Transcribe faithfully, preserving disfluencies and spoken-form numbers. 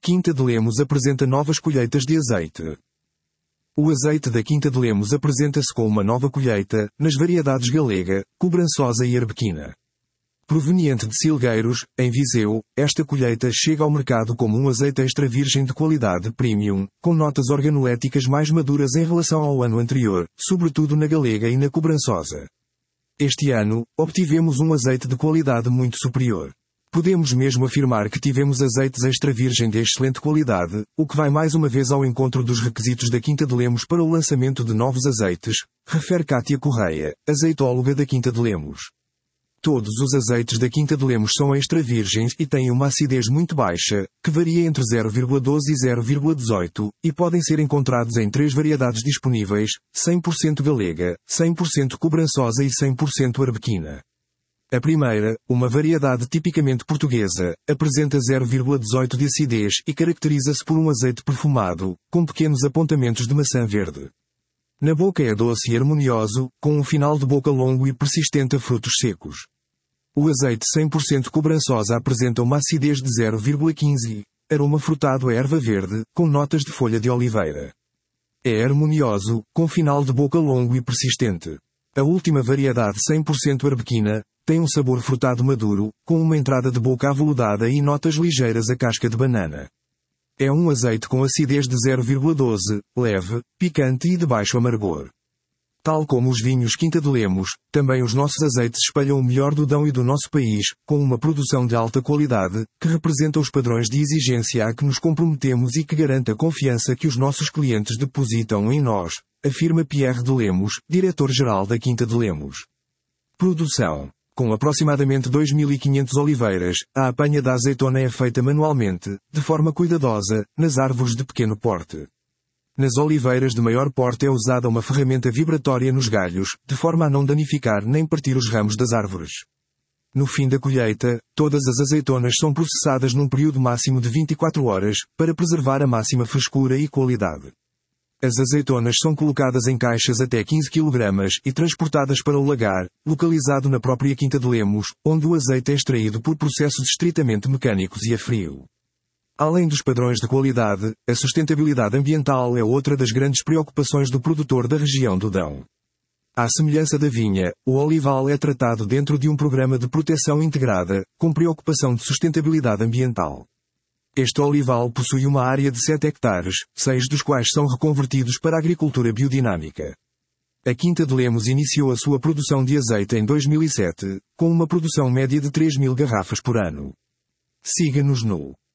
Quinta de Lemos apresenta novas colheitas de azeite. O azeite da Quinta de Lemos apresenta-se com uma nova colheita, nas variedades Galega, Cobrançosa e Arbequina. Proveniente de Silgueiros, em Viseu, esta colheita chega ao mercado como um azeite extra virgem de qualidade premium, com notas organoléticas mais maduras em relação ao ano anterior, sobretudo na Galega e na Cobrançosa. Este ano, obtivemos um azeite de qualidade muito superior. Podemos mesmo afirmar que tivemos azeites extra virgem de excelente qualidade, o que vai mais uma vez ao encontro dos requisitos da Quinta de Lemos para o lançamento de novos azeites, refere Cátia Correia, azeitóloga da Quinta de Lemos. Todos os azeites da Quinta de Lemos são extra virgens e têm uma acidez muito baixa, que varia entre zero vírgula doze e zero vírgula dezoito, e podem ser encontrados em três variedades disponíveis, cem por cento Galega, cem por cento Cobrançosa e cem por cento Arbequina. A primeira, uma variedade tipicamente portuguesa, apresenta zero vírgula dezoito de acidez e caracteriza-se por um azeite perfumado, com pequenos apontamentos de maçã verde. Na boca é doce e harmonioso, com um final de boca longo e persistente a frutos secos. O azeite cem por cento Cobrançosa apresenta uma acidez de zero vírgula quinze, aroma frutado a erva verde, com notas de folha de oliveira. É harmonioso, com final de boca longo e persistente. A última variedade cem por cento Arbequina, tem um sabor frutado maduro, com uma entrada de boca aveludada e notas ligeiras a casca de banana. É um azeite com acidez de zero vírgula doze, leve, picante e de baixo amargor. Tal como os vinhos Quinta de Lemos, também os nossos azeites espelham o melhor do Dão e do nosso país, com uma produção de alta qualidade, que representa os padrões de exigência a que nos comprometemos e que garante a confiança que os nossos clientes depositam em nós, afirma Pierre de Lemos, diretor-geral da Quinta de Lemos. Produção. Com aproximadamente dois mil e quinhentas oliveiras, a apanha da azeitona é feita manualmente, de forma cuidadosa, nas árvores de pequeno porte. Nas oliveiras de maior porte é usada uma ferramenta vibratória nos galhos, de forma a não danificar nem partir os ramos das árvores. No fim da colheita, todas as azeitonas são processadas num período máximo de vinte e quatro horas, para preservar a máxima frescura e qualidade. As azeitonas são colocadas em caixas até quinze quilogramas e transportadas para o lagar, localizado na própria Quinta de Lemos, onde o azeite é extraído por processos estritamente mecânicos e a frio. Além dos padrões de qualidade, a sustentabilidade ambiental é outra das grandes preocupações do produtor da região do Dão. À semelhança da vinha, o olival é tratado dentro de um programa de proteção integrada, com preocupação de sustentabilidade ambiental. Este olival possui uma área de sete hectares, seis dos quais são reconvertidos para a agricultura biodinâmica. A Quinta de Lemos iniciou a sua produção de azeite em dois mil e sete, com uma produção média de três mil garrafas por ano. Siga-nos no